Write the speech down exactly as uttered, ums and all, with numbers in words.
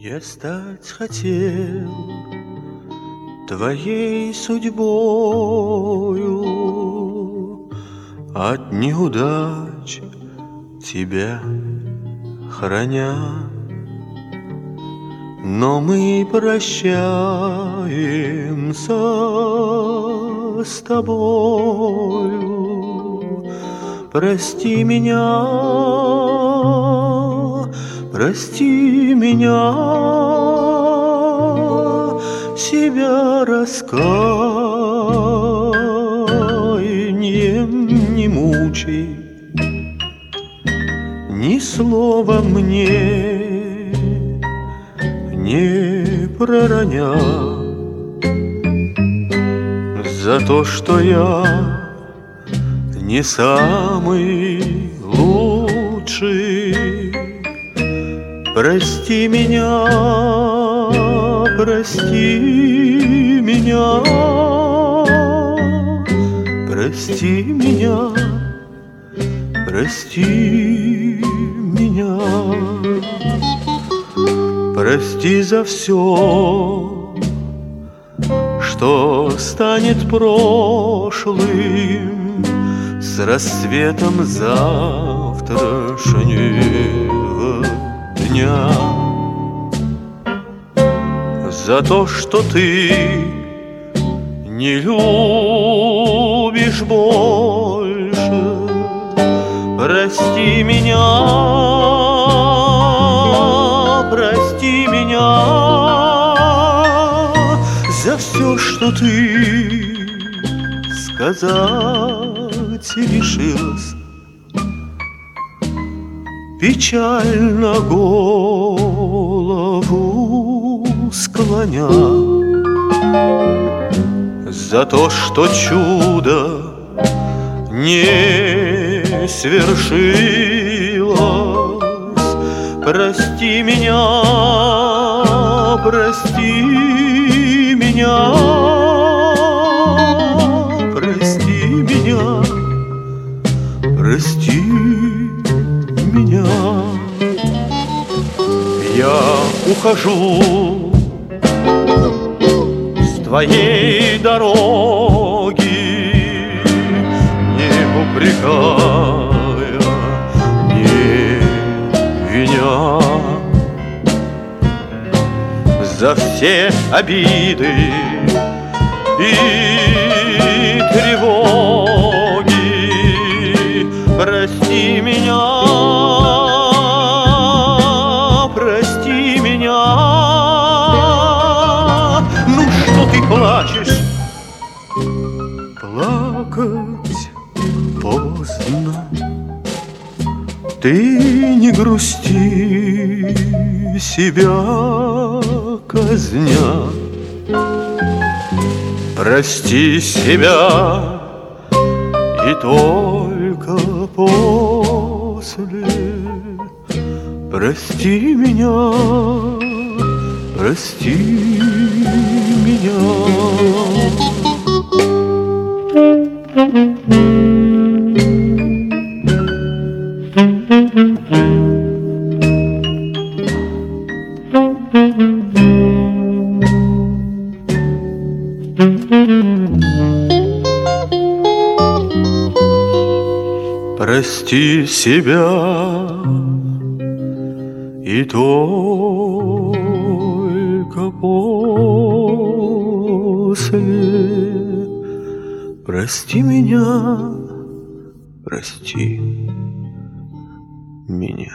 Я стать хотел твоей судьбою, от неудач тебя храня. Но мы прощаемся с тобою. Прости меня, прости меня, себя раскаянием не мучай, ни слова мне не пророня за то, что я не самый лучший. Прости меня, прости меня, прости меня, прости меня. Прости за все, что станет прошлым с рассветом завтрашнего дня. За то, что ты не любишь больше, прости меня. Прости меня за все, что ты сказать решилась, печально голову склоня. За то, что чудо не свершилось, прости меня, прости меня, прости меня, прости меня. Я ухожу с твоей дороги, не упрекая, не виня, за все обиды и тревоги. Прости меня, прости меня. Ну что ты плачешь? Плакать поздно. Ты не грусти, себя казня. Прости себя, и только после прости меня, прости меня. Прости себя, и только после прости меня, прости меня.